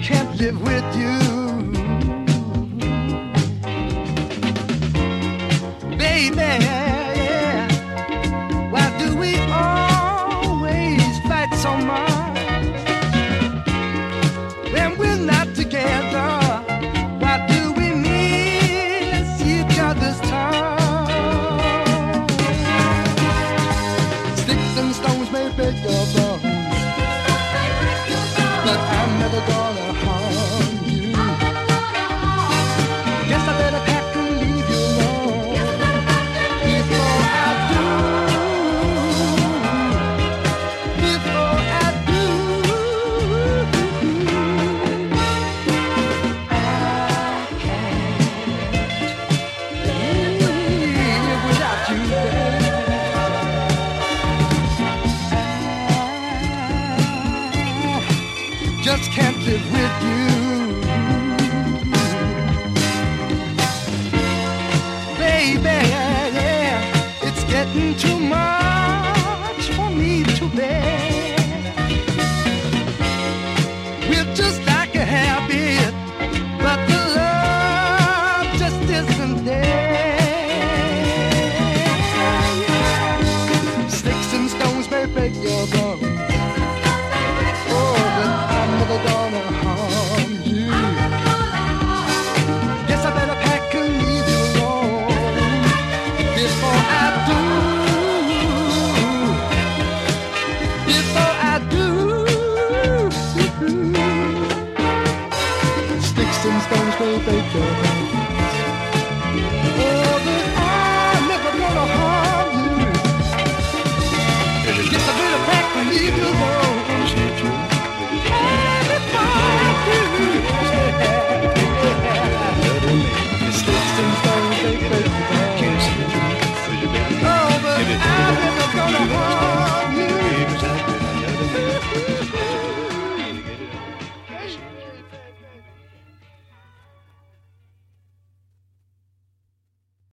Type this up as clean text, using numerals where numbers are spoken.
can't live with you. Baby, yeah. Why do we always fight so much when we're not together? Why do we miss each other's touch? Sticks and stones may break your bones, but I'm never gonna harm you. Guess I better pack and leave you alone before I do. Before I do, I can't live without you, baby. Just can't live with you. Baby, yeah, it's getting too much for me to bear. We're just like a habit, but the love just isn't there. Sticks and stones may break your bones, I'm never gonna harm you. Guess I better pack and leave you alone before I do. Before I do. Sticks and stones may break your bones. Oh, but I'm never gonna harm you. Guess I better pack and leave you alone.